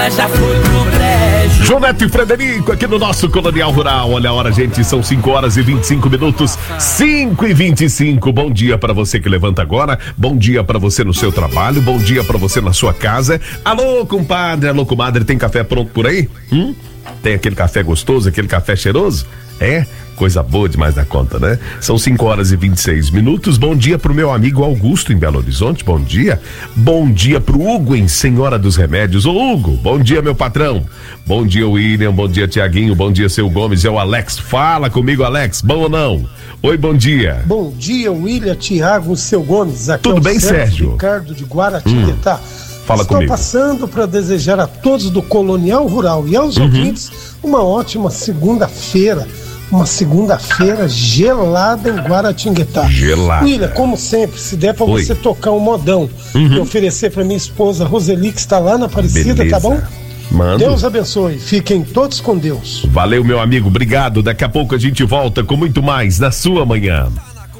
ela já foi pro brejo. João Neto e Frederico aqui no nosso Colonial Rural. Olha a hora, gente, são 5h25. 5h25. Bom dia pra você que levanta agora. Bom dia pra você no seu trabalho. Bom dia pra você na sua casa. Alô, compadre, alô, comadre, tem café pronto por aí? Tem aquele café gostoso, aquele café cheiroso? É? Coisa boa demais da conta, né? São 5h26. Bom dia pro meu amigo Augusto em Belo Horizonte, bom dia. Bom dia pro Hugo em Senhora dos Remédios. Ô Hugo, bom dia, meu patrão. Bom dia, William, bom dia, Tiaguinho, bom dia, seu Gomes, é o Alex. Fala comigo, Alex, bom ou não? Oi, bom dia. Bom dia, William, Tiago, seu Gomes. Aqui tudo bem, Sérgio? Ricardo de Guaratinguetá. Fala Estou comigo. passando para desejar a todos do Colonial Rural e aos ouvintes uma ótima segunda-feira. Uma segunda-feira gelada em Guaratinguetá. Gelada. William, como sempre, se der para você tocar um modão e oferecer para minha esposa Roseli, que está lá na Aparecida, beleza. tá bom? Mando. Deus abençoe. Fiquem todos com Deus. Valeu, meu amigo. Obrigado. Daqui a pouco a gente volta com muito mais na sua manhã.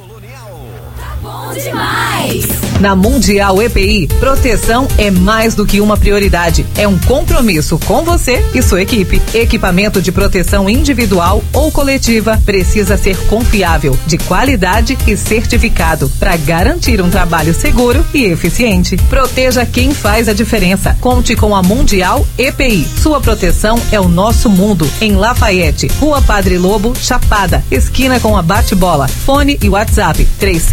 Bom demais! Na Mundial EPI, proteção é mais do que uma prioridade. É um compromisso com você e sua equipe. Equipamento de proteção individual ou coletiva precisa ser confiável, de qualidade e certificado para garantir um trabalho seguro e eficiente. Proteja quem faz a diferença. Conte com a Mundial EPI. Sua proteção é o nosso mundo. Em Lafayette, Rua Padre Lobo, Chapada, esquina com a Bate-Bola. Fone e WhatsApp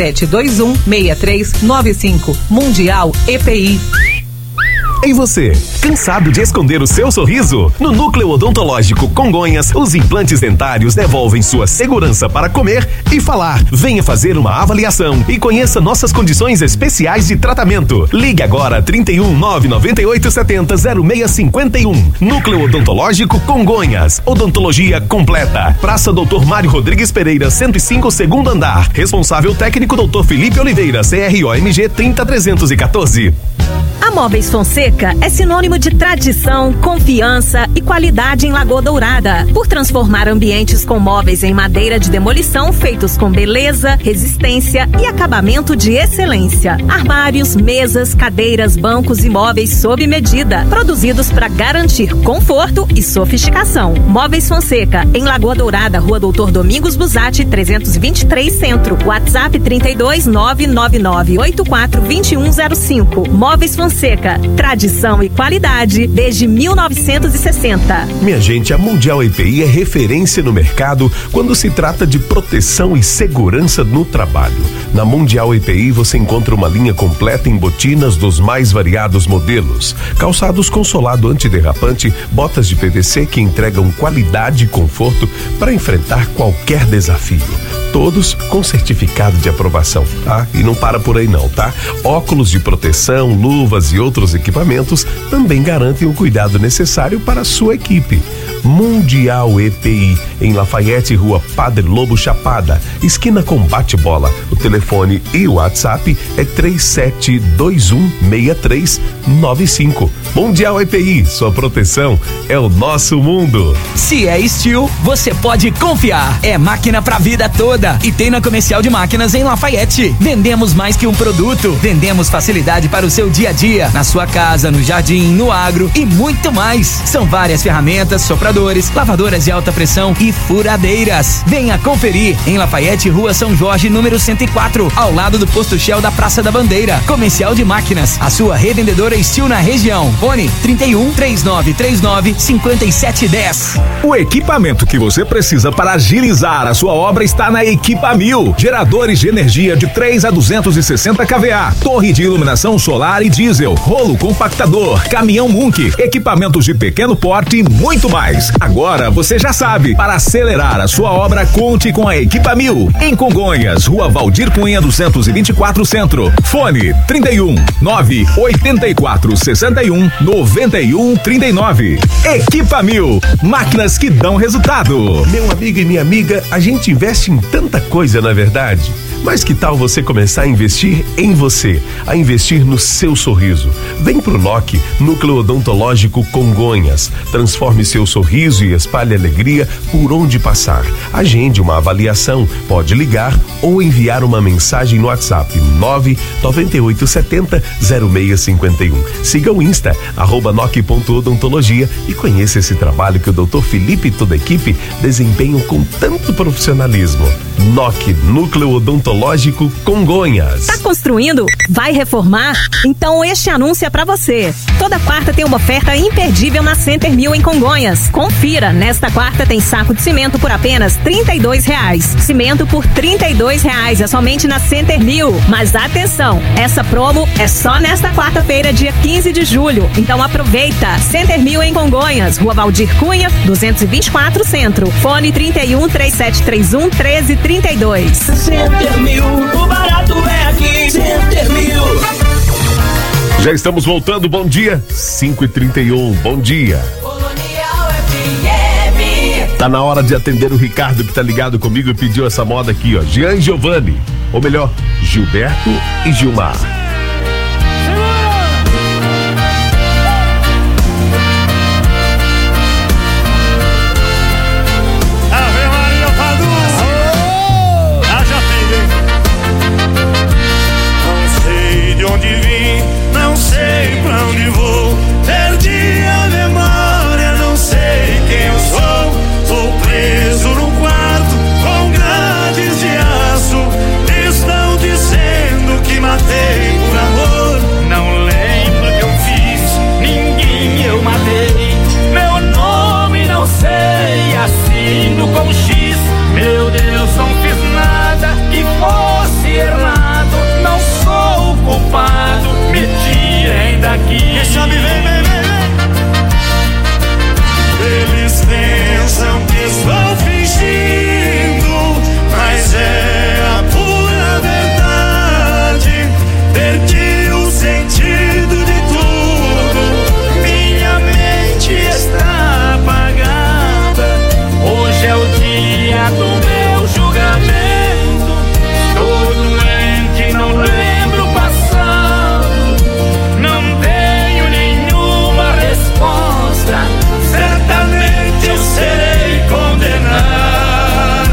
3721-6395. Mundial EPI. E você, cansado de esconder o seu sorriso? No Núcleo Odontológico Congonhas, os implantes dentários devolvem sua segurança para comer e falar. Venha fazer uma avaliação e conheça nossas condições especiais de tratamento. Ligue agora 31 998 70 0651. Núcleo Odontológico Congonhas. Odontologia completa. Praça Doutor Mário Rodrigues Pereira, 105, segundo andar. Responsável técnico Doutor Felipe Oliveira, CROMG 30314. A Móveis Fonseca é sinônimo de tradição, confiança e qualidade em Lagoa Dourada. Por transformar ambientes com móveis em madeira de demolição feitos com beleza, resistência e acabamento de excelência. Armários, mesas, cadeiras, bancos e móveis sob medida, produzidos para garantir conforto e sofisticação. Móveis Fonseca, em Lagoa Dourada, Rua Doutor Domingos Busatti, 323 Centro. WhatsApp 32 999 84 2105. Móveis Fonseca, tradição e qualidade desde 1960. Minha gente, a Mundial EPI é referência no mercado quando se trata de proteção e segurança no trabalho. Na Mundial EPI você encontra uma linha completa em botinas dos mais variados modelos, calçados com solado antiderrapante, botas de PVC que entregam qualidade e conforto para enfrentar qualquer desafio. Todos com certificado de aprovação, tá? E não para por aí não, tá? Óculos de proteção, luvas e outros equipamentos também garantem o cuidado necessário para a sua equipe. Mundial EPI, em Lafayette, Rua Padre Lobo Chapada, esquina com Bate-Bola. O telefone e o WhatsApp é 3721-6395. Mundial EPI, sua proteção é o nosso mundo. Se é Steel, você pode confiar. É máquina pra vida toda. E tem na Comercial de Máquinas em Lafayette. Vendemos mais que um produto. Vendemos facilidade para o seu dia a dia, na sua casa, no jardim, no agro e muito mais. São várias ferramentas, sopradores, lavadoras de alta pressão e furadeiras. Venha conferir em Lafayette, Rua São Jorge, número 104, ao lado do posto Shell da Praça da Bandeira. Comercial de Máquinas, a sua revendedora Steel na região. Fone 31 3939 5710. O equipamento que você precisa para agilizar a sua obra está na Equipa 1000. Geradores de energia de 3 a 260 kVA, torre de iluminação solar e diesel, rolo compactador, caminhão Munk, equipamentos de pequeno porte e muito mais. Agora você já sabe, para acelerar a sua obra, conte com a Equipa 1000. Em Congonhas, Rua Valdir Cunha 224 Centro. Fone 31 984 61 91 39. Equipa 1000, máquinas que dão resultado. Meu amigo e minha amiga, a gente investe em tanta coisa, na verdade. Mas que tal você começar a investir em você, a investir no seu sorriso? Vem pro NOC, Núcleo Odontológico Congonhas. Transforme seu sorriso e espalhe alegria por onde passar. Agende uma avaliação, pode ligar ou enviar uma mensagem no WhatsApp 99870-0651. Siga o Insta, @noc.odontologia e conheça esse trabalho que o Dr. Felipe e toda a equipe desempenham com tanto profissionalismo. NOC, Núcleo Odontológico Congonhas. Tá construindo? Vai reformar? Então este anúncio é pra você. Toda quarta tem uma oferta imperdível na Center Mill em Congonhas. Confira, nesta quarta tem saco de cimento por apenas R$32. Cimento por R$32 é somente na Center Mill. Mas atenção, essa promo é só nesta quarta-feira, dia 15 de julho. Então aproveita. Center Mill em Congonhas, Rua Valdir Cunha, 224 Centro. Fone 31-3731-1332. Center Mill, o barato é aqui. Center Mill. Já estamos voltando, bom dia. 5h31, bom dia. Tá na hora de atender o Ricardo, que tá ligado comigo e pediu essa moda aqui, ó. Jean e Giovanni, ou melhor, Gilberto e Gilmar. Com X, meu Deus, não fiz nada que fosse errado, não sou o culpado, me tirem daqui. Deixa me ver, eles pensam que estou fingindo, mas é a pura verdade, perdi o sentido de tudo, minha mente está apagada. Hoje é o dia do meu julgamento. Estou doente, não lembro o passado. Não tenho nenhuma resposta. Certamente eu serei condenado.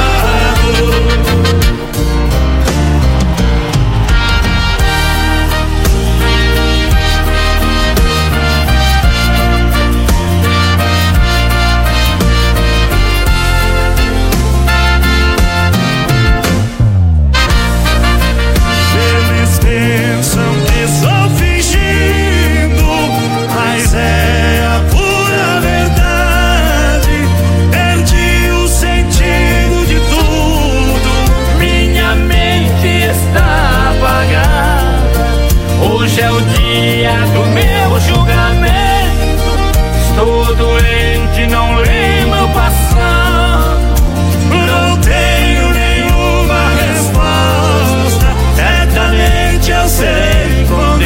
Pensam que estou fingindo, mas é a pura verdade. Perdi o sentido de tudo, minha mente está apagada. Hoje é o dia do meu julgamento. Estou doente, não lembro o passado. Não tenho nenhuma resposta. Certamente eu serei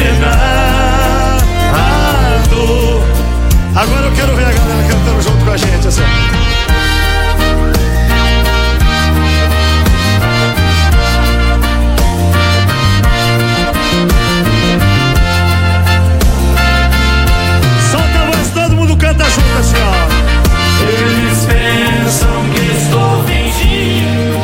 condenado. Agora eu quero ver a galera cantando junto com a gente, assim. Solta a voz, todo mundo canta junto, assim, ó. Eles pensam que estou fingindo.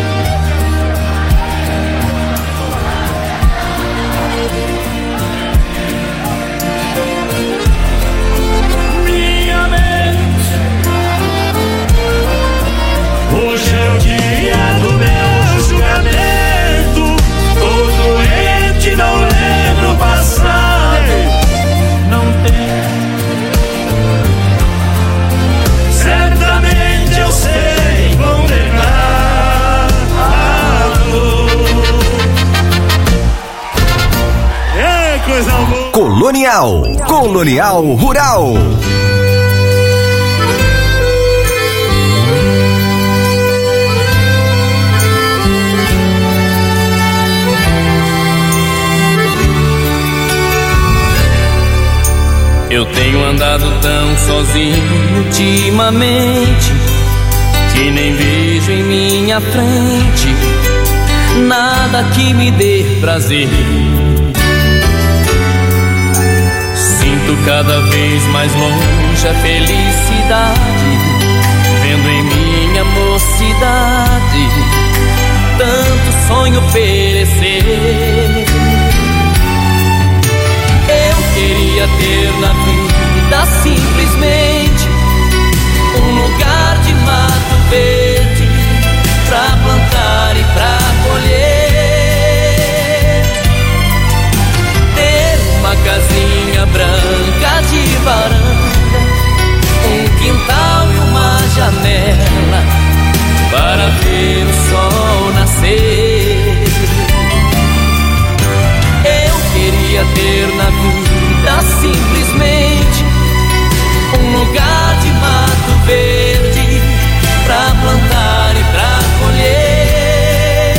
Hoje é o dia do meu julgamento. Tô doente, não lembro o passado. Não tem. Certamente eu serei condenado. É coisa boa. Colonial Rural. Eu tenho andado tão sozinho ultimamente que nem vejo em minha frente nada que me dê prazer. Sinto cada vez mais longe a felicidade, vendo em minha mocidade tanto sonho perecer. Eu queria ter na vida simplesmente um lugar de mato verde pra plantar e pra colher, ter uma casinha branca de varanda, um quintal e uma janela para ver o sol nascer. Eu queria ter na vida simplesmente um lugar de mato verde pra plantar e pra colher,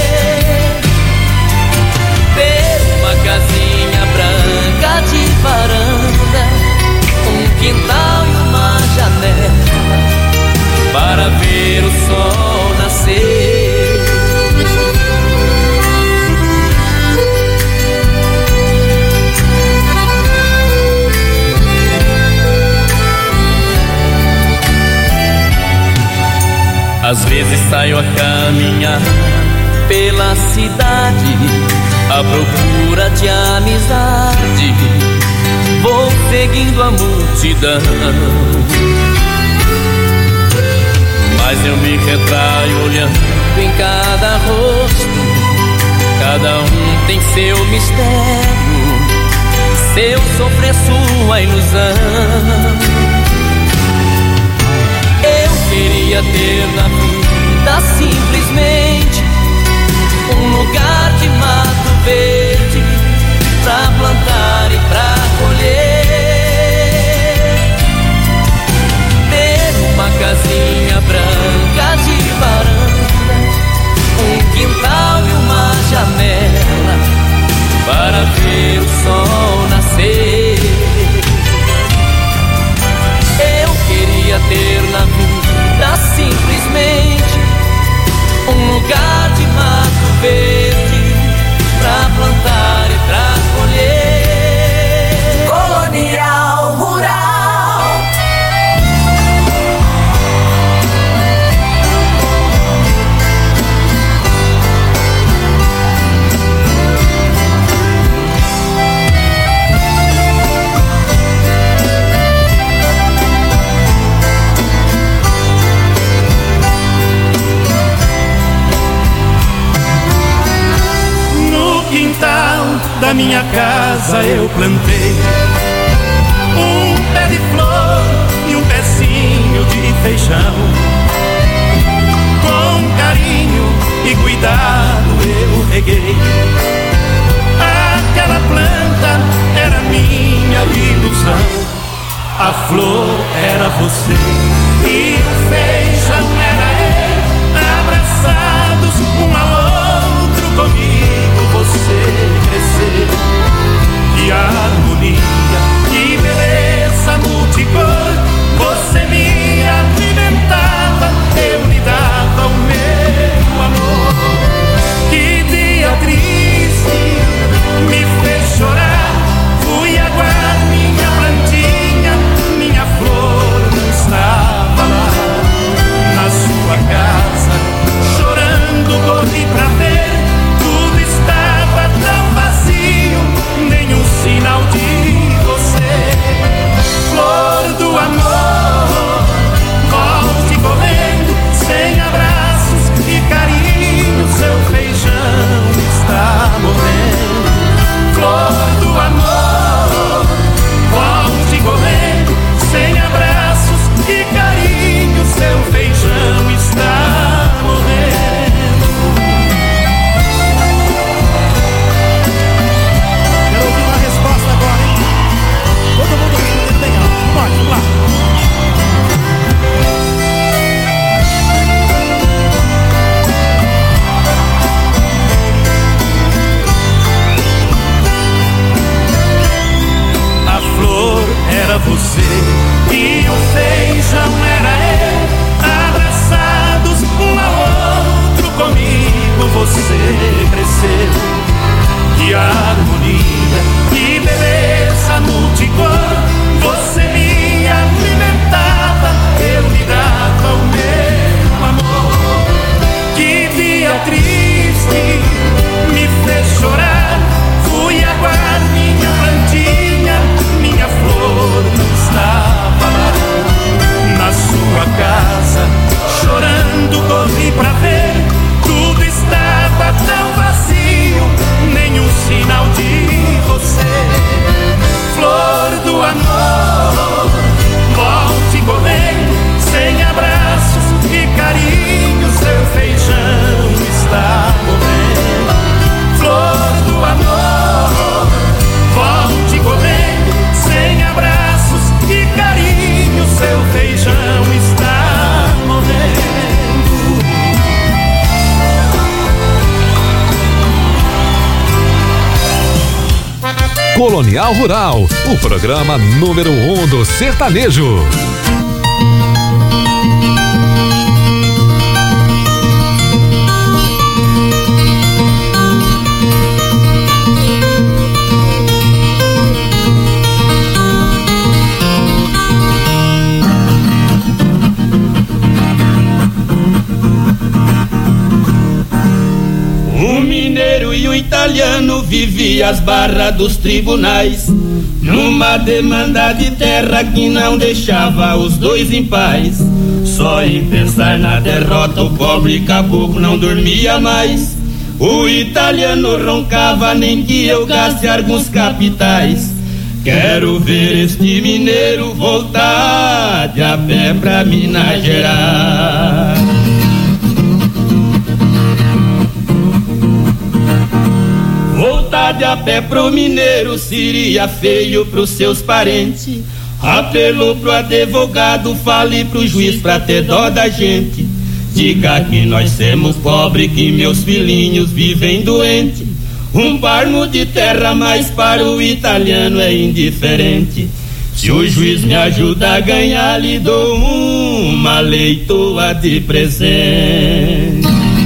ter uma casinha branca de varanda, um quintal e uma janela para ver o sol nascer. Às vezes saio a caminhar pela cidade à procura de amizade, vou seguindo a multidão, mas eu me retraio olhando em cada rosto, cada um tem seu mistério, seu sofrer, sua ilusão. Queria ter na vida simplesmente um lugar de mato verde pra plantar e pra colher, ter uma casinha branca de varanda, um quintal e uma janela para ver o sol nascer. Eu queria ter na vida simplesmente um lugar de mato verde pra plantar e pra colher. Colonial Rural. Da minha casa eu plantei um pé de flor e um pezinho de feijão. Com carinho e cuidado eu reguei. Aquela planta era minha ilusão, a flor era você e o feijão era eu, abraçados um ao outro comigo você crescer. Que harmonia, que beleza multicor, você me alimentava, eu lhe dava o meu amor. Que dia triste me fez chorar, fui aguar minha plantinha, minha flor não está Colonial Rural, o programa número 1 do sertanejo. E o italiano vivia às barras dos tribunais, numa demanda de terra que não deixava os dois em paz. Só em pensar na derrota o pobre caboclo não dormia mais. O italiano roncava nem que eu gaste alguns capitais. Quero ver este mineiro voltar de a pé pra Minas Gerais. Voltar de a pé pro mineiro seria feio pros seus parentes. Apelou pro advogado, fale pro juiz pra ter dó da gente. Diga que nós somos pobres, que meus filhinhos vivem doentes. Um barmo de terra, mas para o italiano é indiferente. Se o juiz me ajuda a ganhar, lhe dou uma leitoa de presente.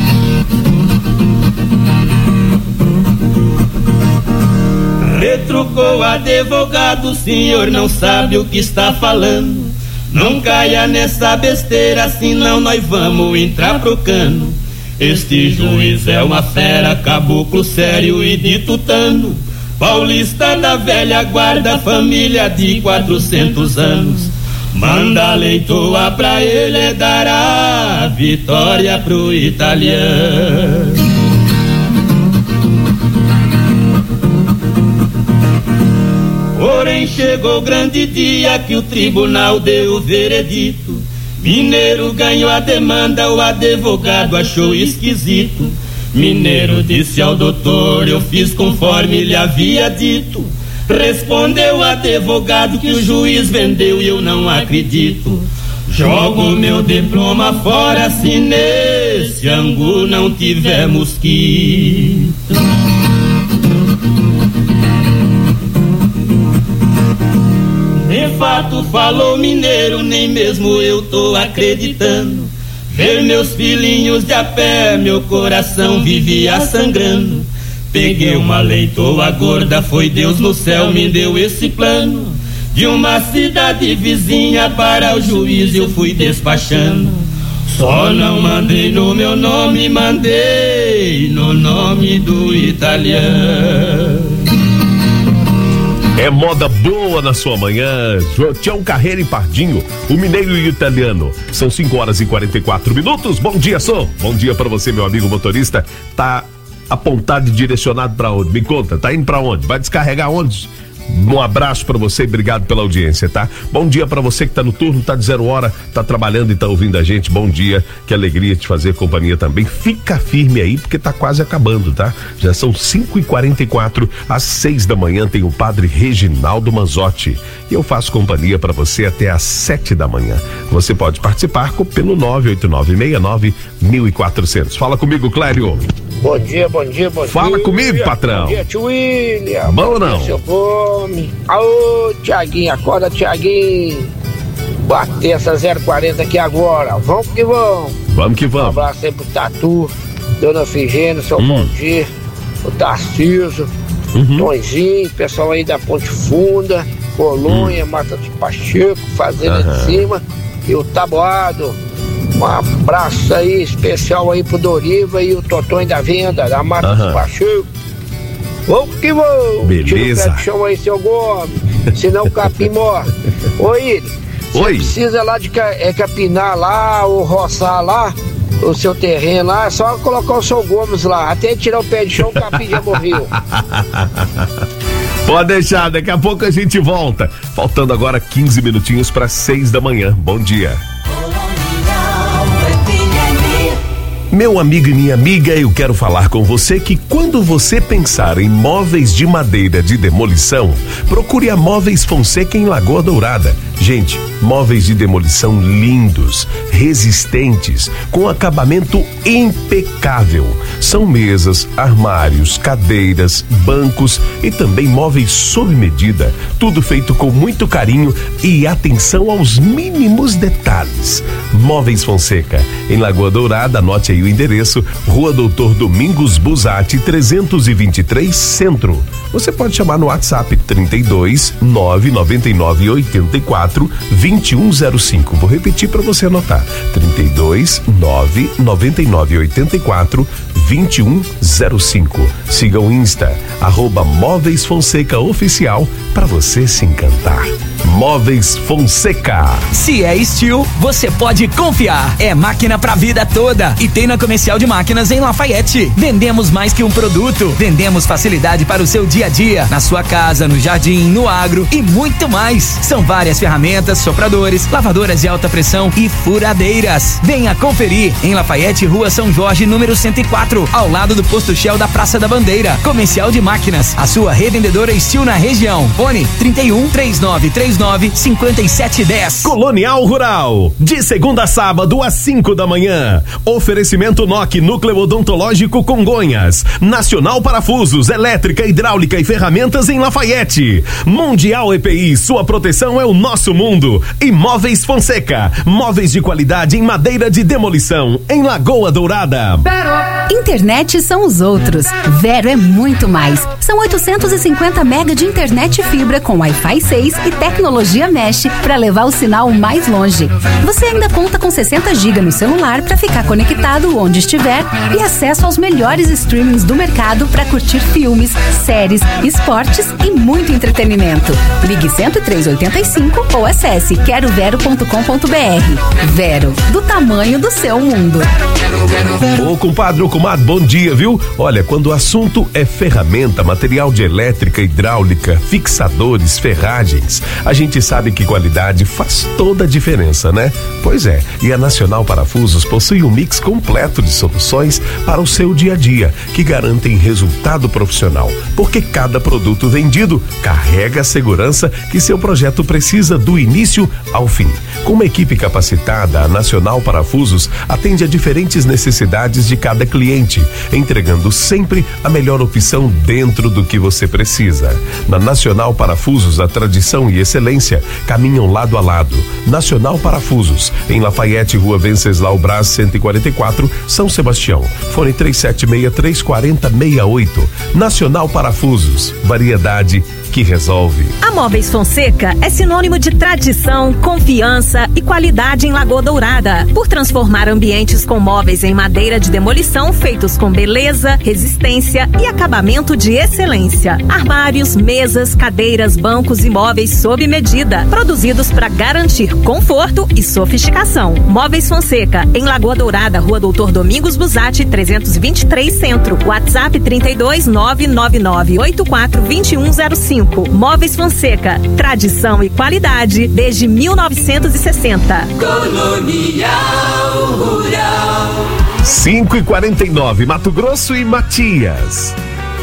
Retrucou o advogado, o senhor não sabe o que está falando. Não caia nessa besteira, senão nós vamos entrar pro cano. Este juiz é uma fera, caboclo sério e de tutano. Paulista da velha guarda, família de 400 anos. Manda a leitoa pra ele dar a vitória pro italiano. Porém chegou o grande dia que o tribunal deu o veredito. Mineiro ganhou a demanda, o advogado achou esquisito. Mineiro disse ao doutor, eu fiz conforme lhe havia dito. Respondeu o advogado que o juiz vendeu e eu não acredito. Jogo meu diploma fora se nesse angu não tiver mosquito. De fato falou mineiro, nem mesmo eu tô acreditando. Ver meus filhinhos de a pé, meu coração vivia sangrando. Peguei uma leitoa gorda, foi Deus no céu me deu esse plano. De uma cidade vizinha para o juiz eu fui despachando. Só não mandei no meu nome, mandei no nome do italiano. É moda boa na sua manhã. Tião Carreira e Pardinho, o mineiro e o italiano. São 5h44. Bom dia, Sô. Bom dia pra você, meu amigo motorista. Tá apontado e direcionado pra onde? Me conta, tá indo pra onde? Vai descarregar onde? Um abraço pra você e obrigado pela audiência, tá? Bom dia pra você que tá no turno, tá de 0 hora, tá trabalhando e tá ouvindo a gente. Bom dia, que alegria te fazer companhia também. Fica firme aí porque tá quase acabando, tá? Já são 5h44, às 6 da manhã tem o padre Reginaldo Manzotti e eu faço companhia pra você até às 7 da manhã. Você pode participar pelo 98969-1400. Fala comigo, Clério. Bom dia, bom dia, bom dia. Fala comigo, patrão. Bom dia, tio William. Bom ou não? Seu fome. Aô, Tiaguinho, acorda, Tiaguinho. Bater essa 040 aqui agora. Vamos que vamos. Vamos que vamos. Um abraço aí pro Tatu, Dona Figênia, seu bom dia. O Tarcísio, Tonzinho, pessoal aí da Ponte Funda, Colônia, Mata de Pacheco, Fazenda de Cima e o Taboado. Um abraço aí especial aí pro Doriva e o Totonho da Venda, da Mata do Pacheco. Vamos que vamos. Beleza. Tira o pé do chão aí, seu Gomes, senão o capim morre. Oi, você precisa lá de capinar lá ou roçar lá o seu terreno lá, é só colocar o seu Gomes lá, até tirar o pé de chão o capim já morreu. Pode deixar, daqui a pouco a gente volta. Faltando agora 15 minutinhos para 6 da manhã. Bom dia. Meu amigo e minha amiga, eu quero falar com você que quando você pensar em móveis de madeira de demolição, procure a Móveis Fonseca em Lagoa Dourada. Gente, móveis de demolição lindos, resistentes, com acabamento impecável. São mesas, armários, cadeiras, bancos e também móveis sob medida. Tudo feito com muito carinho e atenção aos mínimos detalhes. Móveis Fonseca, em Lagoa Dourada, anote aí o endereço, Rua Doutor Domingos Busatti, 323, Centro. Você pode chamar no WhatsApp 32 999 84 2105. Vou repetir para você anotar. 32 999 84 2105. Siga o Insta, @Móveis Fonseca Oficial, para você se encantar. Móveis Fonseca. Se é Steel, você pode confiar. É máquina pra vida toda. E tem na Comercial de Máquinas em Lafayette. Vendemos mais que um produto. Vendemos facilidade para o seu dia a dia. Na sua casa, no jardim, no agro e muito mais. São várias ferramentas, sopradores, lavadoras de alta pressão e furadeiras. Venha conferir. Em Lafayette, Rua São Jorge, número 104. Ao lado do Posto Shell da Praça da Bandeira. Comercial de Máquinas. A sua revendedora Steel na região. Fone 31 3939 5710. Colonial Rural, de segunda a sábado às 5 da manhã. Oferecimento NOC, Núcleo Odontológico Congonhas. Nacional Parafusos, Elétrica, Hidráulica e Ferramentas em Lafayette. Mundial EPI, sua proteção é o nosso mundo. E Móveis Fonseca, móveis de qualidade em madeira de demolição, em Lagoa Dourada. Internet são os outros. Vero é muito mais. São 850 mega de internet fibra com Wi-Fi 6 e tecnologia Mesh para levar o sinal mais longe. Você ainda conta com 60 GB no celular para ficar conectado onde estiver e acesso aos melhores streamings do mercado para curtir filmes, séries, esportes e muito entretenimento. Ligue 10385 ou acesse querovero.com.br. Vero, do tamanho do seu mundo. Ô compadre, ô comadre, bom dia, viu? Olha, quando o assunto é ferramenta, material de elétrica, hidráulica, fixadores, ferragens, a gente sabe que qualidade faz toda a diferença, né? Pois é, e a Nacional Parafusos possui um mix completo de soluções para o seu dia a dia, que garantem resultado profissional, porque cada produto vendido carrega a segurança que seu projeto precisa do início ao fim. Com uma equipe capacitada, a Nacional Parafusos atende a diferentes necessidades de cada cliente, entregando sempre a melhor opção dentro do que você precisa. Na Nacional Parafusos, a tradição e excelência caminham lado a lado. Nacional Parafusos, em Lafayette, Rua Venceslau Braz 144, São Sebastião. Fone 3763-4068. Nacional Parafusos, variedade que resolve. A Móveis Fonseca é sinônimo de tradição, confiança e qualidade em Lagoa Dourada. Por transformar ambientes com móveis em madeira de demolição feitos com beleza, resistência e acabamento de excelência. Armários, mesas, cadeiras, bancos e móveis sob medida, produzidos para garantir conforto e sofisticação. Móveis Fonseca, em Lagoa Dourada, Rua Doutor Domingos Busatti, 323 Centro. WhatsApp 32 999 84 2105. Móveis Fonseca, tradição e qualidade desde 1960. Colonial Rural. 5h49, Mato Grosso e Matias.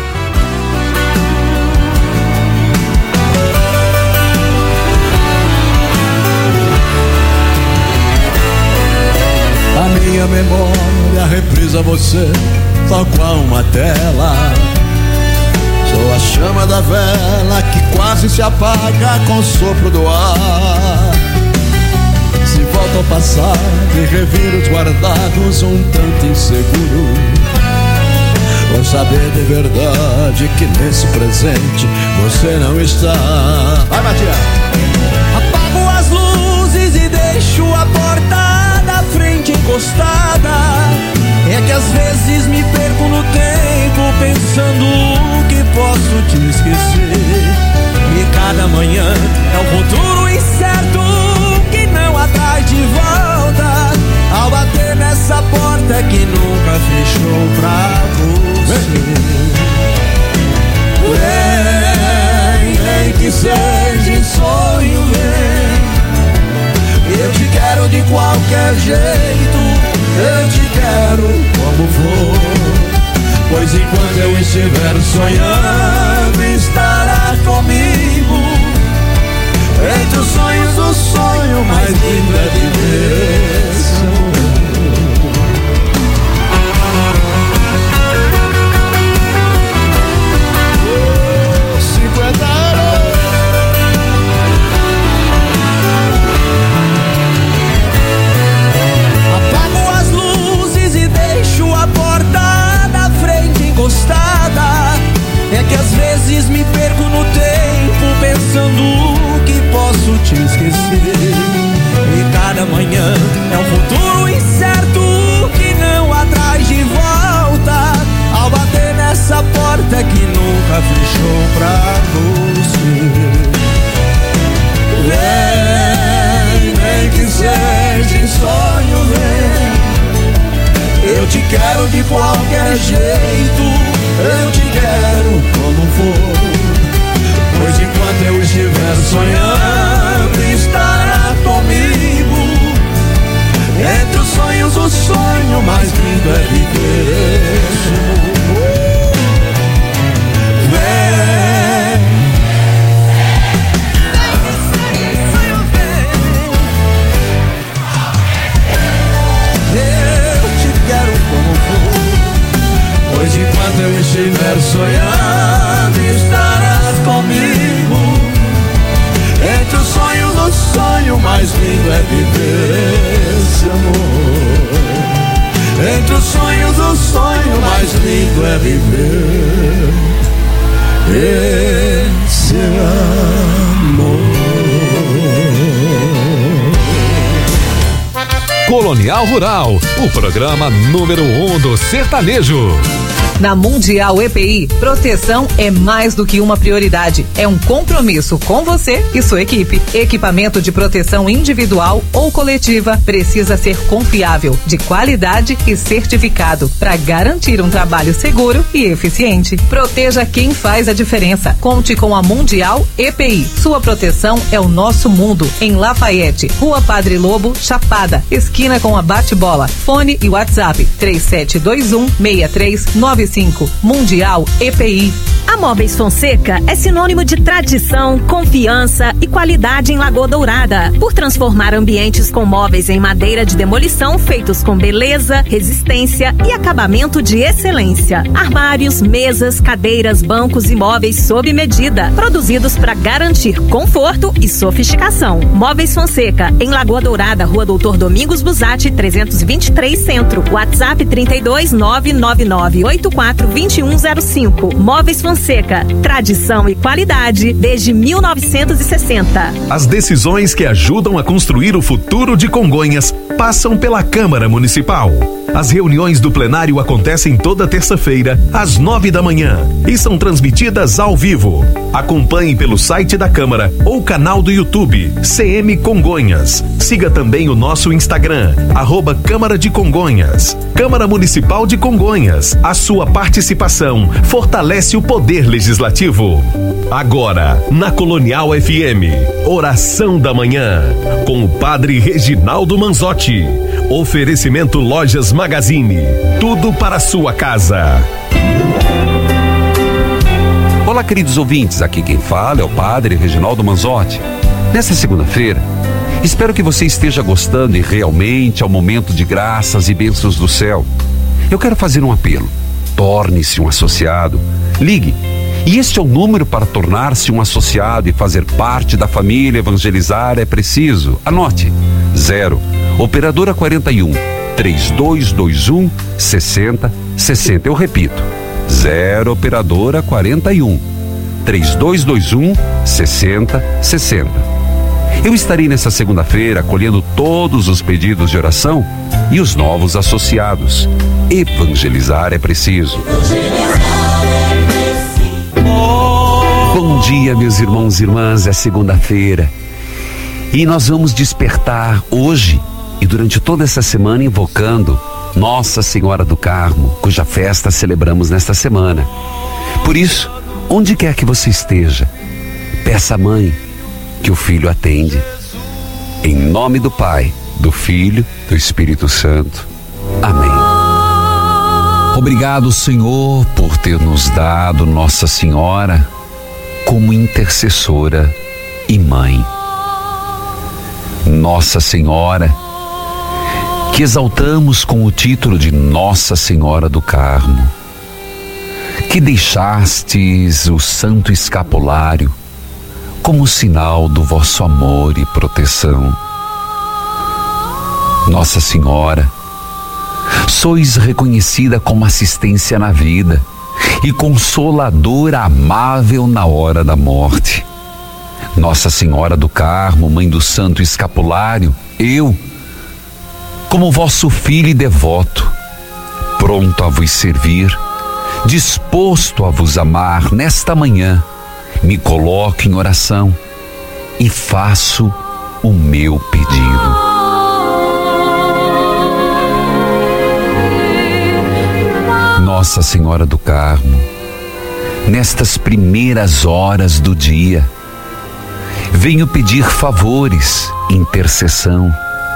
A minha memória reprisa você, tal qual uma tela. Sou a chama da vela que quase se apaga com o sopro do ar. Se volto ao passado e reviro os guardados um tanto inseguro, vou saber de verdade que nesse presente você não está. Vai, Matias! Apago as luzes e deixo a porta da frente encostada. É que às vezes me perco no tempo pensando que posso te esquecer. E cada manhã é um futuro incerto que não atrai de volta. Ao bater nessa porta que nunca fechou pra você. Vem que seja em sonho, vem. Eu te quero de qualquer jeito. Eu te quero quero como for, pois enquanto eu estiver sonhando, estará comigo. Entre os sonhos, o sonho mais lindo é viver esse amor. Apago as luzes e deixo a porta da frente encostada. É que às vezes me perco no tempo pensando que posso te esquecer. E cada manhã é um futuro incerto que não atrás de volta. Ao bater nessa porta que nunca fechou pra você. Vem, vem que seja em sonho, vem. Eu te quero de qualquer jeito, eu te quero como for. Pois enquanto eu estiver sonhando, estará comigo. Entre os sonhos, o sonho mais lindo é viver esse amor. Vem, eu te quero como for. Pois enquanto eu estiver sonhando, estarás comigo. Entre os sonhos, o sonho mais lindo é viver esse amor. Entre os sonhos, o sonho mais lindo é viver esse amor. Colonial Rural, o programa número 1 do sertanejo. Na Mundial EPI, proteção é mais do que uma prioridade. É um compromisso com você e sua equipe. Equipamento de proteção individual ou coletiva precisa ser confiável, de qualidade e certificado para garantir um trabalho seguro e eficiente. Proteja quem faz a diferença. Conte com a Mundial EPI. Sua proteção é o nosso mundo. Em Lafayette, Rua Padre Lobo, Chapada, esquina com a Bate-Bola. Fone e WhatsApp 3721-6395. Mundial EPI. A Móveis Fonseca é sinônimo de tradição, confiança e qualidade em Lagoa Dourada. Por transformar ambientes com móveis em madeira de demolição feitos com beleza, resistência e acabamento de excelência. Armários, mesas, cadeiras, bancos e móveis sob medida, produzidos para garantir conforto e sofisticação. Móveis Fonseca, em Lagoa Dourada, Rua Doutor Domingos Busatti, 323 Centro. WhatsApp 32999842105. Móveis Fonseca, tradição e qualidade desde 1960. As decisões que ajudam a construir o futuro de Congonhas passam pela Câmara Municipal. As reuniões do plenário acontecem toda terça-feira, às 9 da manhã, e são transmitidas ao vivo. Acompanhe pelo site da Câmara ou canal do YouTube, CM Congonhas. Siga também o nosso Instagram, @Câmara de Congonhas. Câmara Municipal de Congonhas. A sua participação fortalece o poder legislativo. Agora, na Colonial FM, Oração da Manhã, com o Padre Reginaldo Manzotti. Oferecimento Lojas Magazine. Tudo para a sua casa. Olá, queridos ouvintes. Aqui quem fala é o Padre Reginaldo Manzotti. Nessa segunda-feira, espero que você esteja gostando e realmente ao momento de graças e bênçãos do céu. Eu quero fazer um apelo. Torne-se um associado. Ligue. E este é o número para tornar-se um associado e fazer parte da família Evangelizar é Preciso. Anote. 0 Operadora 41 3221 6060. Eu repito. 0 Operadora 41 3221 6060. Eu estarei nessa segunda-feira acolhendo todos os pedidos de oração e os novos associados. Evangelizar é preciso. Bom dia, meus irmãos e irmãs. É segunda-feira e nós vamos despertar hoje e durante toda essa semana invocando Nossa Senhora do Carmo, cuja festa celebramos nesta semana. Por isso, onde quer que você esteja, peça à mãe que o Filho atende. Em nome do Pai, do Filho, do Espírito Santo. Amém. Obrigado, Senhor, por ter nos dado Nossa Senhora como intercessora e mãe. Nossa Senhora, que exaltamos com o título de Nossa Senhora do Carmo, que deixastes o Santo Escapulário como sinal do vosso amor e proteção. Nossa Senhora, sois reconhecida como assistência na vida e consoladora amável na hora da morte. Nossa Senhora do Carmo, Mãe do Santo Escapulário, eu, como vosso filho e devoto, pronto a vos servir, disposto a vos amar, nesta manhã, me coloco em oração e faço o meu pedido. Nossa Senhora do Carmo, nestas primeiras horas do dia, venho pedir favores, intercessão,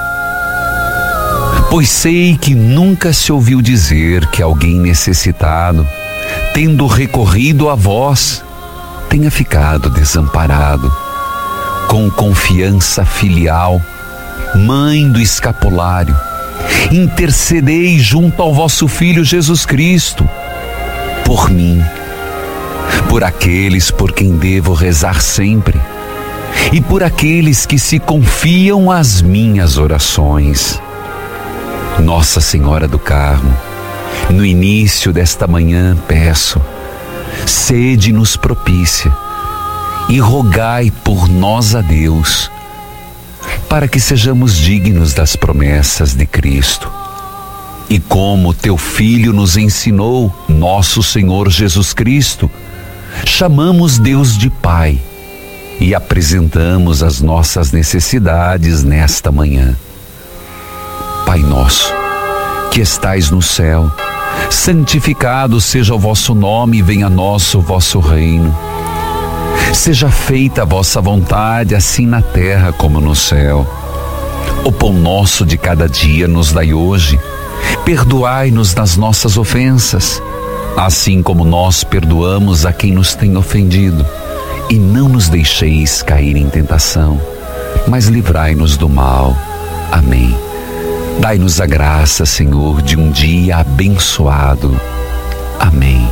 pois sei que nunca se ouviu dizer que alguém necessitado, tendo recorrido a vós, tenha ficado desamparado. Com confiança filial, Mãe do Escapulário, intercedei junto ao vosso Filho Jesus Cristo, por mim, por aqueles por quem devo rezar sempre, e por aqueles que se confiam às minhas orações. Nossa Senhora do Carmo, no início desta manhã peço, sede-nos propícia e rogai por nós a Deus, para que sejamos dignos das promessas de Cristo. E como teu Filho nos ensinou, nosso Senhor Jesus Cristo, chamamos Deus de Pai e apresentamos as nossas necessidades nesta manhã. Pai nosso, que estais no céu, santificado seja o vosso nome e venha a nós o vosso reino. Seja feita a vossa vontade, assim na terra como no céu. O pão nosso de cada dia nos dai hoje. Perdoai-nos das nossas ofensas, assim como nós perdoamos a quem nos tem ofendido. E não nos deixeis cair em tentação, mas livrai-nos do mal. Amém. Dai-nos a graça, Senhor, de um dia abençoado. Amém.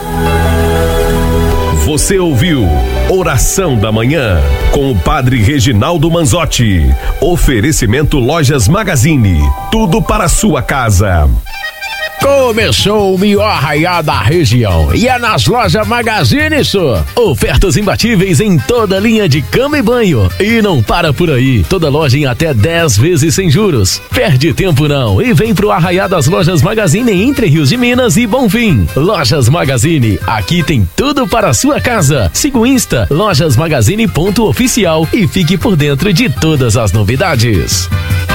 Você ouviu Oração da Manhã com o Padre Reginaldo Manzotti. Oferecimento Lojas Magazine. Tudo para a sua casa. Começou o melhor arraial da região e é nas Lojas Magazine, só. Ofertas imbatíveis em toda a linha de cama e banho. E não para por aí, toda loja em até 10 vezes sem juros. Perde tempo não e vem pro arraial das Lojas Magazine em Entre Rios de Minas e Bonfim. Lojas Magazine, aqui tem tudo para a sua casa. Siga o Insta, lojasmagazine.oficial e fique por dentro de todas as novidades.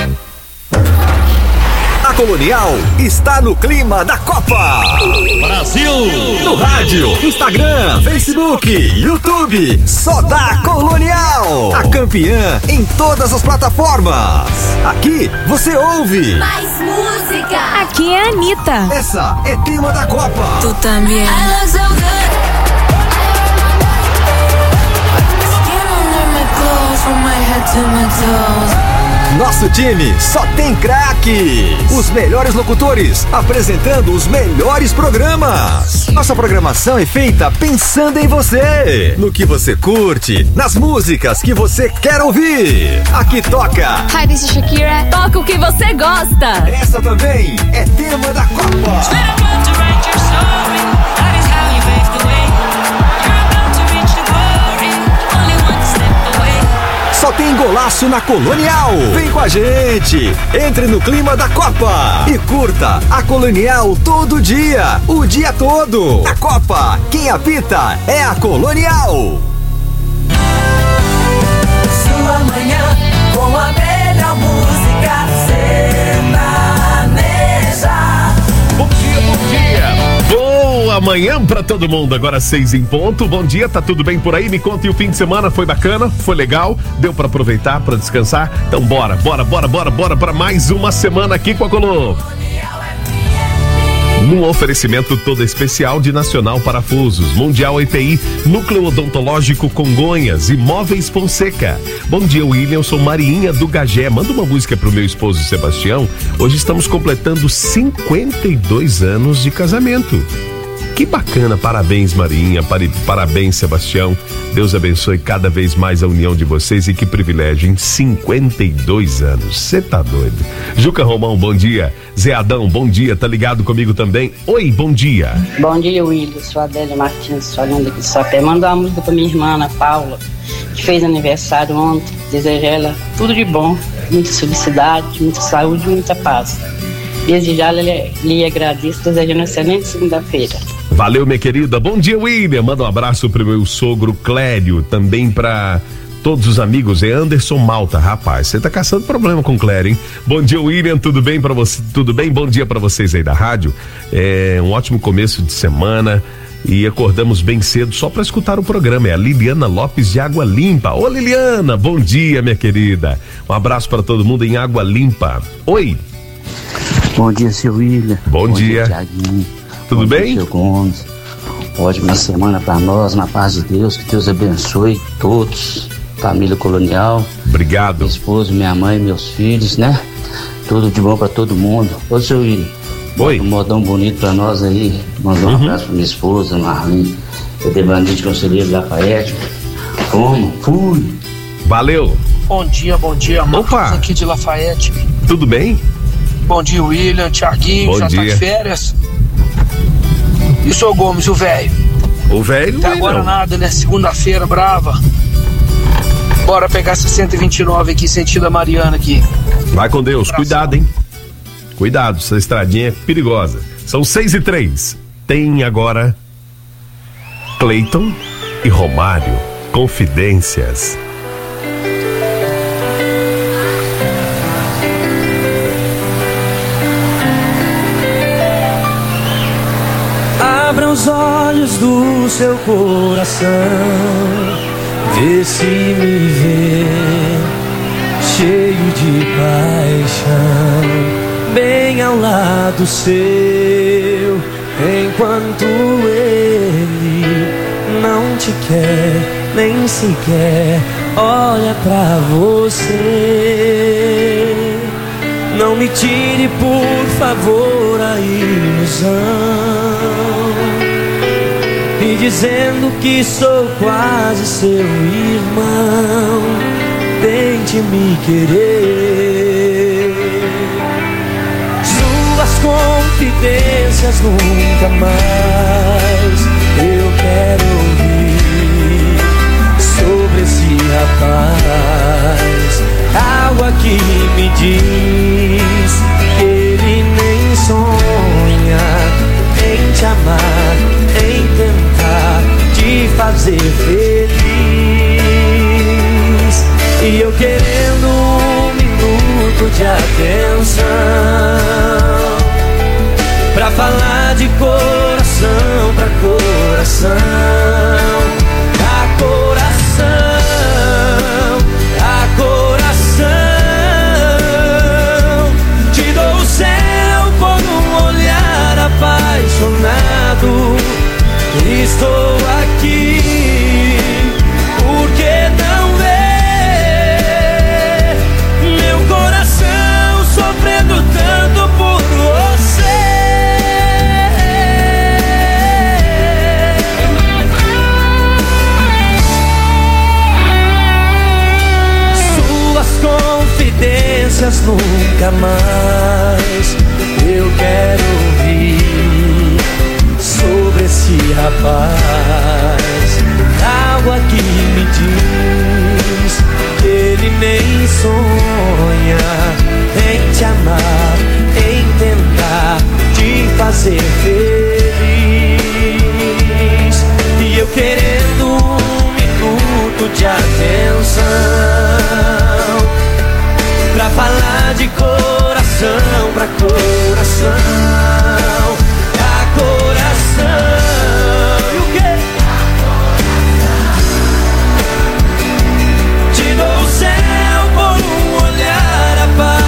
A Colonial está no clima da Copa. Brasil! No rádio, Instagram, Facebook, YouTube, só dá Colonial. A campeã em todas as plataformas. Aqui você ouve mais música. Aqui é a Anitta. Essa é tema da Copa. Tu também. Nosso time só tem craques. Os melhores locutores apresentando os melhores programas. Nossa programação é feita pensando em você, no que você curte, nas músicas que você quer ouvir. Aqui toca Hi, this is Shakira. Toca o que você gosta. Essa também é tema da Copa. Só tem golaço na Colonial. Vem com a gente. Entre no clima da Copa e curta a Colonial todo dia, o dia todo. A Copa, quem apita é a Colonial. Sua manhã com a melhor música sertaneja. Bom dia, bom dia. Boa manhã pra todo mundo, agora 6 em ponto. Bom dia, tá tudo bem por aí? Me conta, e o fim de semana foi bacana? Foi legal? Deu pra aproveitar, pra descansar? Então bora pra mais uma semana aqui com a Colô. Num oferecimento todo especial de Nacional Parafusos, Mundial EPI, Núcleo Odontológico Congonhas e Móveis Fonseca. Bom dia, William, eu sou Mariinha do Gagé. Manda uma música pro meu esposo Sebastião. Hoje estamos completando 52 anos de casamento. Que bacana, parabéns Marinha, parabéns Sebastião, Deus abençoe cada vez mais a união de vocês e que privilégio, em 52 anos, você tá doido. Juca Romão, bom dia. Zé Adão, bom dia, tá ligado comigo também? Oi, bom dia. Bom dia, William, sou a Adélia Martins, falando aqui só até mandar uma música pra minha irmã Ana Paula, que fez aniversário ontem, desejo ela tudo de bom, muita felicidade, muita saúde e muita paz. Desde já lhe agradeço, desejando uma excelente segunda-feira. Valeu, minha querida. Bom dia, William. Manda um abraço pro meu sogro Clério, também pra todos os amigos. É Anderson Malta. Rapaz, você tá caçando problema com o Clério, hein? Bom dia, William. Tudo bem pra você? Tudo bem? Bom dia pra vocês aí da rádio. É um ótimo começo de semana e acordamos bem cedo só pra escutar o programa. É a Liliana Lopes de Água Limpa. Ô, Liliana, bom dia, minha querida. Um abraço pra todo mundo em Água Limpa. Oi. Bom dia, seu William. Bom dia. Tiaguinho. Tudo bem? Seu Gomes. Ótima semana para nós, na paz de Deus. Que Deus abençoe todos. Família Colonial. Obrigado. Meu esposo, minha mãe, meus filhos, né? Tudo de bom para todo mundo. Ô, seu William. Oi. Um modão bonito para nós aí. Mandou um abraço para minha esposa, Marlene. Bandido de Conselheiro Lafayette. Como? Fui. Valeu. Bom dia, Marcos aqui de Lafayette. Tudo bem? Bom dia, William, Tiaguinho, Bom já dia. tá de férias. E o seu Gomes, o velho? O velho até agora não. Nada, né? Segunda-feira, brava. Bora pegar essa 129 aqui, sentido a Mariana aqui. Vai com Deus, cuidado, hein? Cuidado, essa estradinha é perigosa. São 6:03. Tem agora Cleiton e Romário, Confidências. Abra os olhos do seu coração, vê se me vê, cheio de paixão, bem ao lado seu, enquanto ele não te quer, nem sequer olha pra você. Não me tire, por favor, a ilusão, e dizendo que sou quase seu irmão, tente me querer. Suas confidências nunca mais eu quero ouvir sobre esse rapaz. Algo aqui me diz que ele nem sonha em te amar, em tentar te fazer feliz. E eu querendo um minuto de atenção pra falar de coração pra coração, a coração, a coração. Te dou o céu por um olhar apaixonado. Estou aqui, porque não ver meu coração sofrendo tanto por você. Suas confidências nunca mais eu quero ouvir sobre esse rapaz. Algo aqui me diz que ele nem sonha em te amar, em tentar te fazer feliz. E eu querendo um minuto de atenção pra falar de coração pra coração, a coração. E o quê? Te dou o céu por um olhar apaixonado.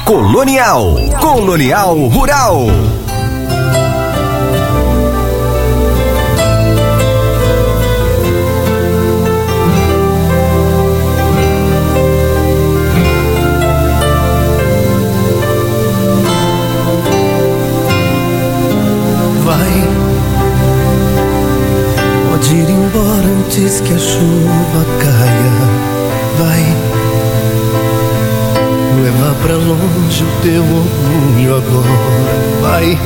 Colonial Rural. Pode ir embora antes que a chuva caia. Vai, leva pra longe o teu orgulho agora. Vai,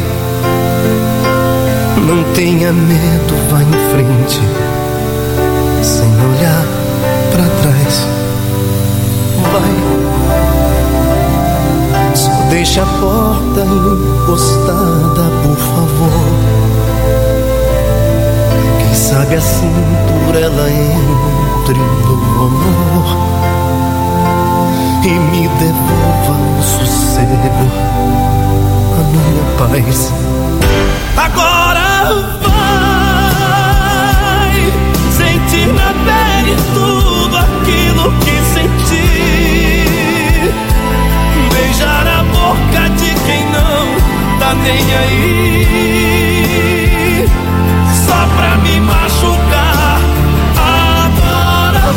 não tenha medo, vai em frente, sem olhar pra trás. Vai, só deixa a porta encostada, por favor. Sabe assim por ela entre no amor e me devolva o sossego, a minha paz. Agora vai sentir na pele tudo aquilo que senti, beijar a boca de quem não tá nem aí, só pra me machucar. Agora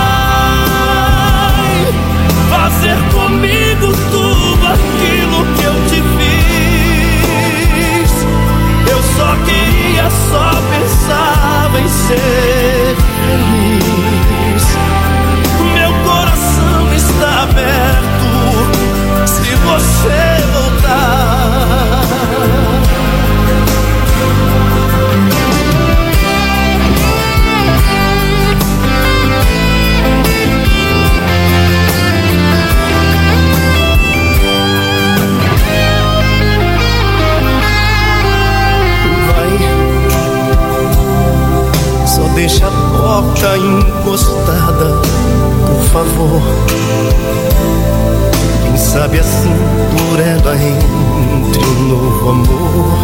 vai fazer comigo tudo aquilo que eu te fiz. Eu só queria, só pensava em ser feliz. Meu coração está aberto se você voltar. Deixa a porta encostada, por favor. Quem sabe assim por ela entre um novo amor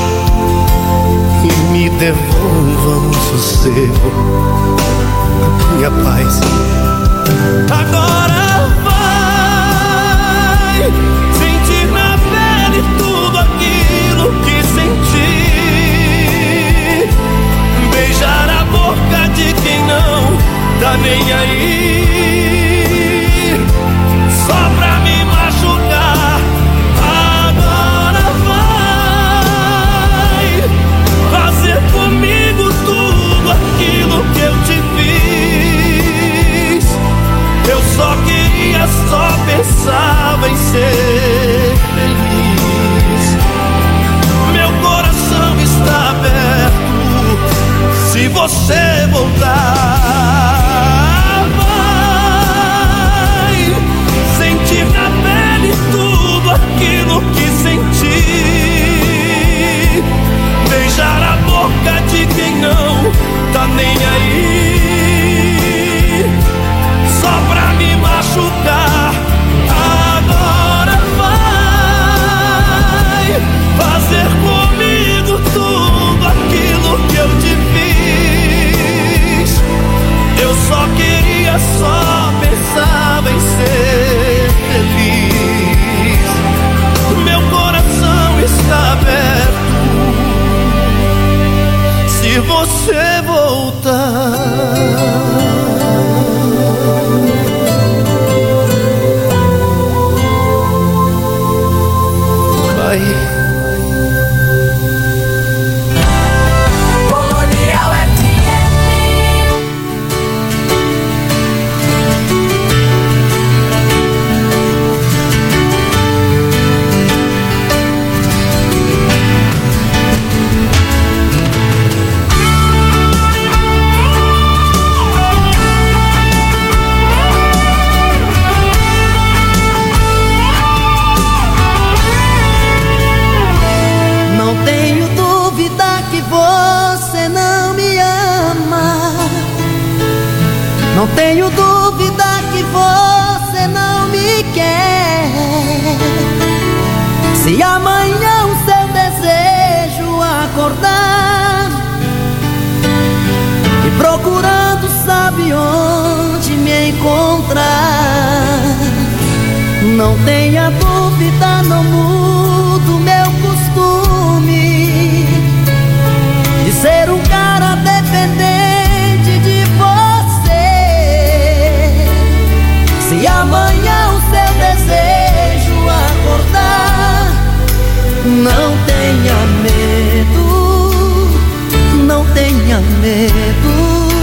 e me devolva um sossego, a minha paz. Agora vai sentir na pele tudo aquilo que senti, beijar a boca de quem não tá nem aí, só pra me machucar. Agora vai fazer comigo tudo aquilo que eu te fiz. Eu só queria, só pensava em ser feliz. Meu coração está aberto se você voltar. Vai sentir na pele tudo aquilo que senti, beijar a boca de quem não tá nem aí, só pra me machucar. Agora vai fazer comigo tudo aquilo que eu te fiz. Eu só queria, só pensava em ser feliz. Meu coração está aberto se você voltar. Vai. Não tenho dúvida que você não me quer. Se amanhã o seu desejo acordar e procurando sabe onde me encontrar, não tenha dúvida dúvida, não mudo meu costume de ser um cara dependente de você. Se amanhã o seu desejo acordar, não tenha medo, não tenha medo.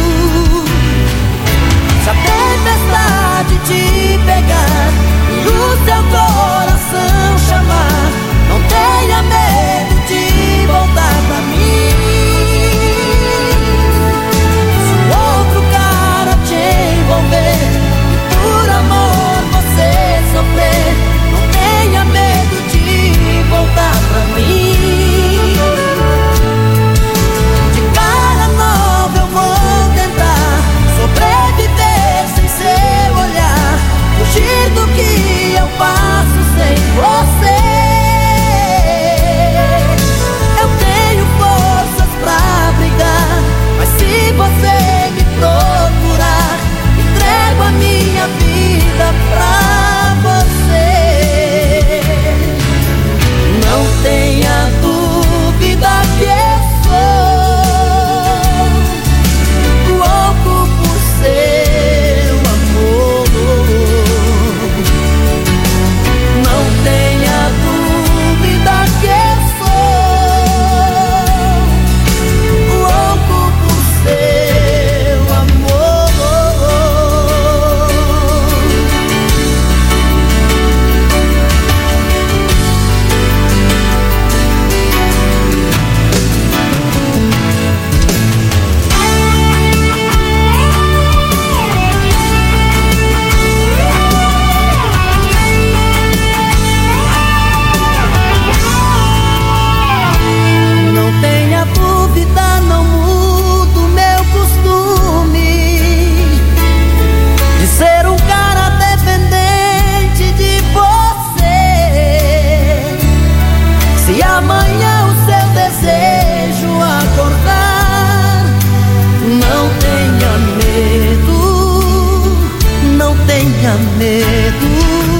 Se a tempestade te pegar e o seu coração chamar, não tenha medo de voltar pra mim. Se outro cara te envolver e por amor você sofrer, não tenha medo de voltar pra mim. De cara nova eu vou tentar sobreviver sem seu olhar, fugir do que eu passo sem você. Eu tenho forças pra brigar, mas se você me procurar, entrego a minha vida pra você. Não tenha dúvida que eu sou louco por seu amor. Não tenha dúvida que eu sou louco por seu amor. Não tenha dúvida, não mudo meu costume de ser um cara dependente de você. Se amanhã o seu desejo acordar, não tenha medo, não tenha medo.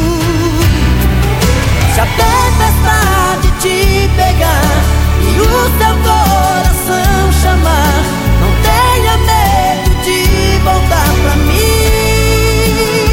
Se a tempestade te pegar e o seu coração chamar, não tenha medo de voltar pra mim.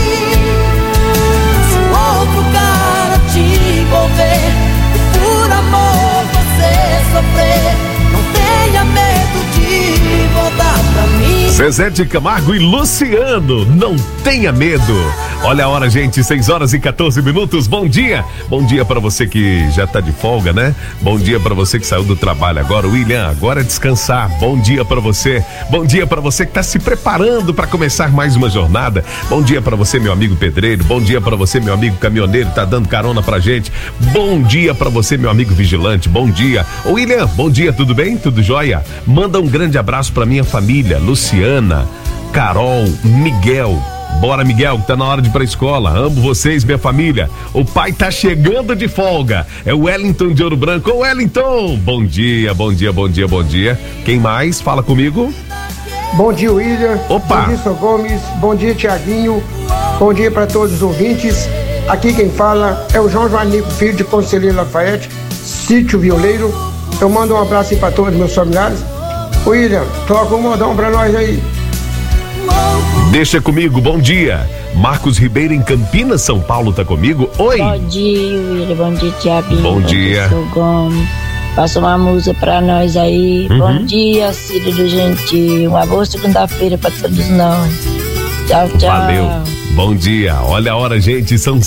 Se outro cara te envolver e por amor você sofrer, não tenha medo de voltar pra mim. Zezé de Camargo e Luciano, não tenha medo. Olha a hora, gente, 6h14. Bom dia. Bom dia pra você que já tá de folga, né? Bom dia pra você que saiu do trabalho agora. William, agora é descansar. Bom dia pra você. Bom dia pra você que tá se preparando pra começar mais uma jornada. Bom dia pra você, meu amigo pedreiro. Bom dia pra você, meu amigo caminhoneiro, tá dando carona pra gente. Bom dia pra você, meu amigo vigilante. Bom dia. Ô William, bom dia, tudo bem? Tudo jóia? Manda um grande abraço pra minha família, Luciana, Carol, Miguel. Bora, Miguel, que tá na hora de ir pra escola. Amo vocês, minha família. O pai tá chegando de folga. É o Wellington de Ouro Branco. Ô, Wellington! Bom dia, bom dia, bom dia, bom dia. Quem mais? Fala comigo. Bom dia, William. Opa! Bom dia, Sr. Gomes. Bom dia, Tiaguinho. Bom dia para todos os ouvintes. Aqui quem fala é o João Joanico, filho de Conselheiro Lafayette, Sítio Violeiro. Eu mando um abraço aí para todos os meus familiares. William, toca um modão pra nós aí. Deixa comigo, bom dia. Marcos Ribeiro em Campinas, São Paulo, tá comigo? Oi. Bom dia, William. Bom dia, Tiaguinho. Bom dia. Sr. Gomes. Passa uma música pra nós aí. Bom dia, Círio do Gentil. Uma boa segunda-feira pra todos nós. Tchau, tchau. Valeu. Bom dia. Olha a hora, gente. São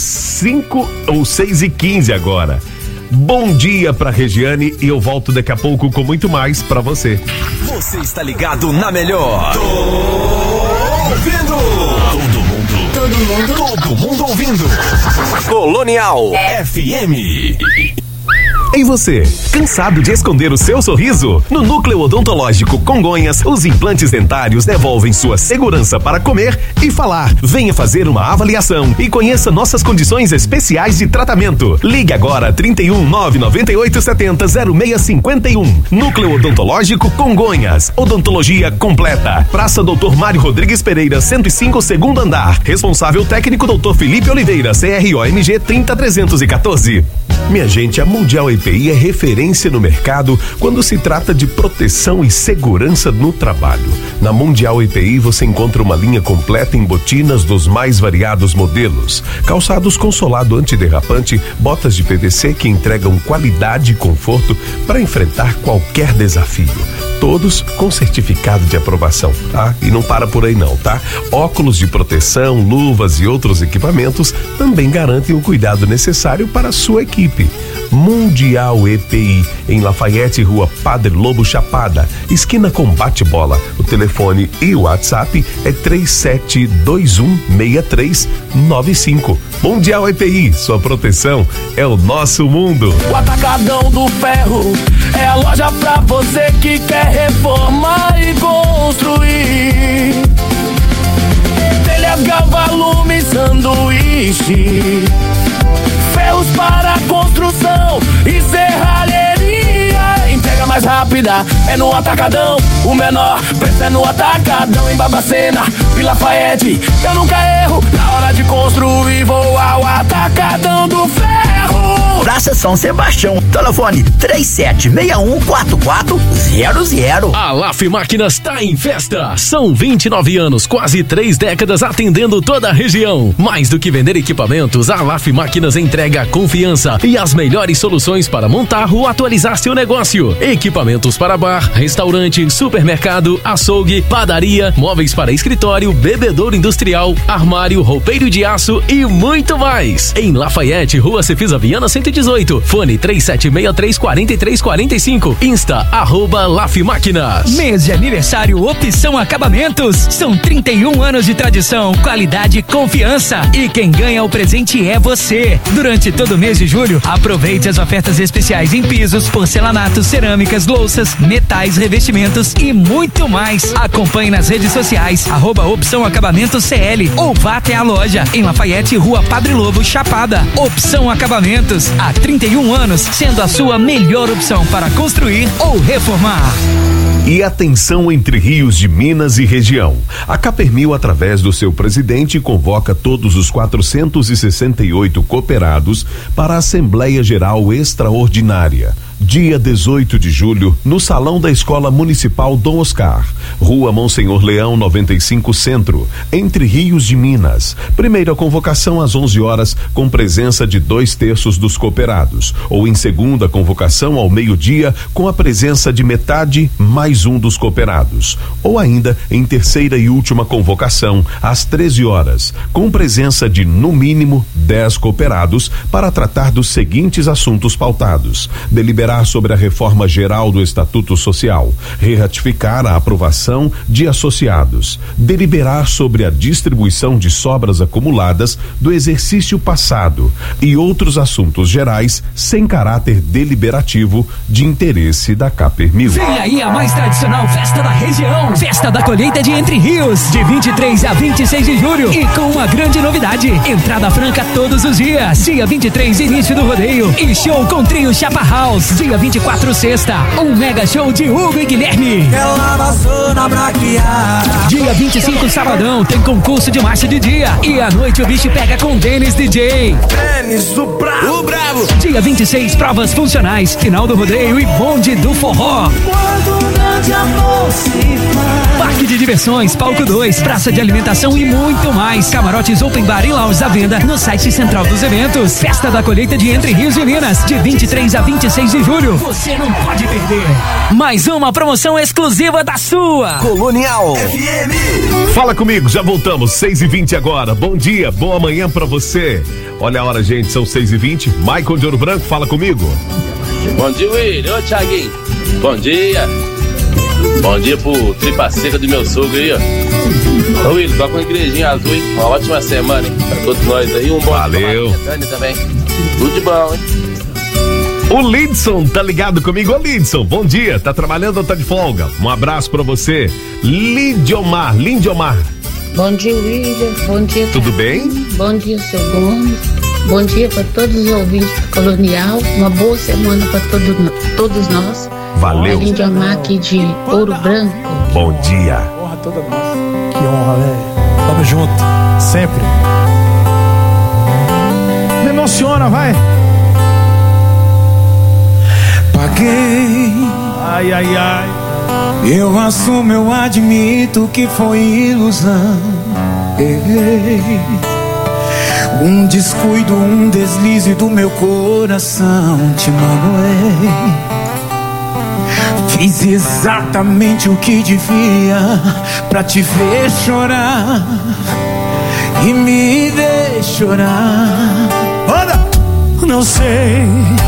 6h15 agora. Bom dia pra Regiane e eu volto daqui a pouco com muito mais pra você. Você está ligado na melhor. Ouvindo. Todo mundo ouvindo. Colonial FM. E você, cansado de esconder o seu sorriso? No Núcleo Odontológico Congonhas, os implantes dentários devolvem sua segurança para comer e falar. Venha fazer uma avaliação e conheça nossas condições especiais de tratamento. Ligue agora 31 998 70 0651. Núcleo Odontológico Congonhas. Odontologia completa. Praça Doutor Mário Rodrigues Pereira, 105, segundo andar. Responsável técnico Dr. Felipe Oliveira, CROMG 30314. Minha gente, a Mundial EPI é referência no mercado quando se trata de proteção e segurança no trabalho. Na Mundial EPI você encontra uma linha completa em botinas dos mais variados modelos, calçados com solado antiderrapante, botas de PVC que entregam qualidade e conforto para enfrentar qualquer desafio. Todos com certificado de aprovação, tá? E não para por aí não, tá? Óculos de proteção, luvas e outros equipamentos também garantem o cuidado necessário para a sua equipe. Mundial EPI, em Lafayette, Rua Padre Lobo Chapada, esquina com Bate-Bola. O telefone e o WhatsApp é 37216395. Mundial EPI, sua proteção é o nosso mundo. O Atacadão do Ferro é a loja pra você que quer reformar e construir. Telhas, galvalume, sanduíche, ferros para construção e serralheria. Entrega mais rápida é no Atacadão. O menor preço é no Atacadão. Em Babacena, Vila Lafayette, eu nunca erro. Na hora de construir, vou ao Atacadão do Ferro. Praça São Sebastião. Telefone 37614400. A LAF Máquinas está em festa. São 29 anos, quase 3 décadas atendendo toda a região. Mais do que vender equipamentos, a LAF Máquinas entrega confiança e as melhores soluções para montar ou atualizar seu negócio. Equipamentos para bar, restaurante, supermercado, açougue, padaria, móveis para escritório, bebedouro industrial, armário, roupeiro de aço e muito mais. Em Lafayette, Rua Cefisa Viana 118. Fone 3763-4345. Insta, @LAF Máquinas. Mês de aniversário Opção Acabamentos. São 31 anos de tradição, qualidade e confiança. E quem ganha o presente é você. Durante todo o mês de julho, aproveite as ofertas especiais em pisos, porcelanatos, cerâmicas, louças, metais, revestimentos e muito mais. Acompanhe nas redes sociais, @Opção Acabamentos CL, ou vá até a loja em Lafayette, Rua Padre Lobo, Chapada. Opção Acabamentos, há 31 anos, sendo a sua melhor opção para construir ou reformar. E atenção Entre Rios de Minas e região. A Capermil, através do seu presidente, convoca todos os 468 cooperados para a Assembleia Geral Extraordinária. Dia 18 de julho, no Salão da Escola Municipal Dom Oscar, Rua Monsenhor Leão 95 Centro, Entre Rios de Minas. Primeira convocação às 11 horas, com presença de 2/3 dos cooperados, ou em segunda convocação ao meio-dia, com a presença de metade mais um dos cooperados, ou ainda em terceira e última convocação às 13 horas, com presença de no mínimo 10 cooperados para tratar dos seguintes assuntos pautados: deliberar sobre a reforma geral do Estatuto Social, reratificar a aprovação de associados, deliberar sobre a distribuição de sobras acumuladas do exercício passado e outros assuntos gerais sem caráter deliberativo de interesse da Capermil. Vem aí a mais tradicional festa da região, Festa da Colheita de Entre Rios, de 23 a 26 de julho, e com uma grande novidade: entrada franca todos os dias. Dia 23, início do rodeio e show com trio Chapa House. Dia 24, sexta, um mega show de Hugo e Guilherme. Dia 25, sabadão, tem concurso de marcha de dia, e à noite o bicho pega com Denis DJ. Denis, o bravo. Dia 26, provas funcionais, final do rodeio e bonde do forró. Parque de diversões, palco 2, praça de alimentação e muito mais. Camarotes, open bar e lounge à venda no site central dos eventos. Festa da Colheita de Entre Rios e Minas, de 23 a 26 de julho. Você não pode perder. Mais uma promoção exclusiva da sua Colonial FM. Fala comigo, já voltamos, 6h20 agora. Bom dia, boa manhã pra você. Olha a hora, gente, são 6h20. Michael de Ouro Branco, fala comigo. Bom dia, William. Ô, Thiaguinho. Bom dia. Bom dia pro tripa seca do meu sogro aí, ó. Ô, William, toca uma igrejinha azul, hein? Uma ótima semana, hein? Pra todos nós aí. Um bom valeu. Também. Tudo de bom, hein? O Lidson tá ligado comigo? Ô Lidson, bom dia, tá trabalhando ou tá de folga? Um abraço pra você. Lindomar. Bom dia, William, bom dia. Tudo bem? Bom dia, seu Gomes. Bom dia para todos os ouvintes do Colonial. Uma boa semana para todos nós. Valeu. Lindomar aqui de Ouro Branco. Bom dia. Honra toda nossa. Que honra, velho. Tamo junto, sempre. Me emociona, vai. Paguei. Ai, ai, ai. Eu assumo, eu admito que foi ilusão. Errei. Um descuido, um deslize do meu coração. Te magoei. Fiz exatamente o que devia pra te ver chorar e me ver chorar. Anda! Não sei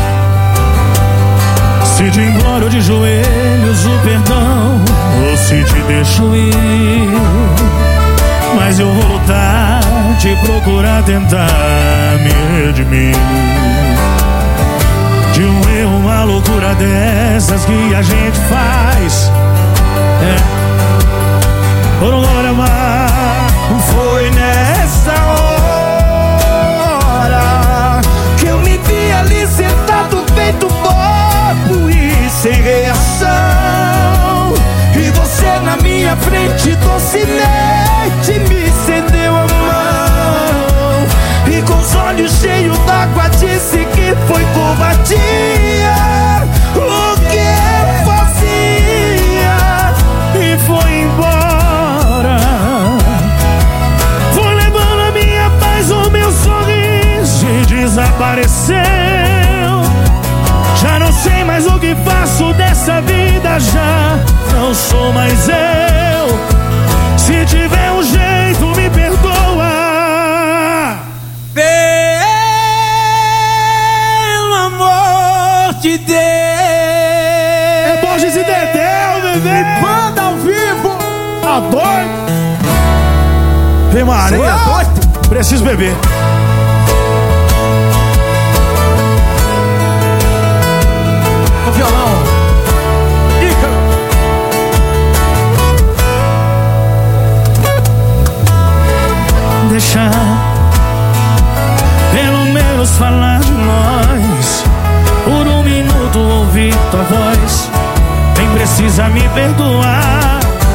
se te imploro de joelhos o perdão ou se te deixo ir, mas eu vou lutar, te procurar, tentar me redimir de um erro, uma loucura dessas que a gente faz. Por um olhar mais. Foi nessa hora que eu me vi ali sentado feito bobo e sem reação, e você na minha frente docemente me estendeu a mão e com os olhos cheios d'água disse que foi covardia o que eu fazia e foi embora. Foi levando a minha paz, o meu sorriso e desapareceu. Já não sei mais o que faço dessa vida, já não sou mais eu. Se tiver um jeito, me perdoa. Pelo amor de Deus. É Borges e Dedéu, bebê. Banda ao vivo. Tá doido? Vem Maria, doido. Preciso beber. O violão. Ícaro. Deixa pelo menos falar de nós. Por um minuto ouvir tua voz. Nem precisa me perdoar.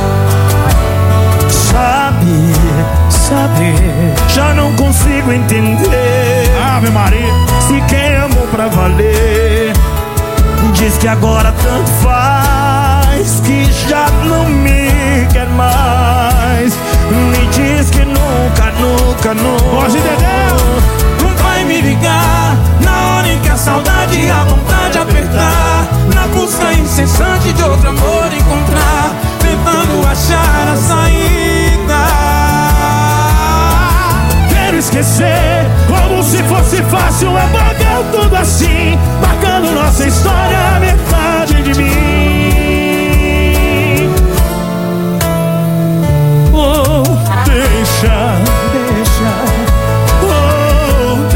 Sabe, já não consigo entender. Ave Maria. Se quem amou pra valer diz que agora tanto faz, que já não me quer mais. Me diz que nunca Borges e Dedéu vai me ligar na hora em que a saudade e a vontade apertar, na busca incessante de outro amor encontrar, tentando achar a saída. Quero esquecer como se fosse fácil, apagar tudo assim, marcando nossa história, metade de mim.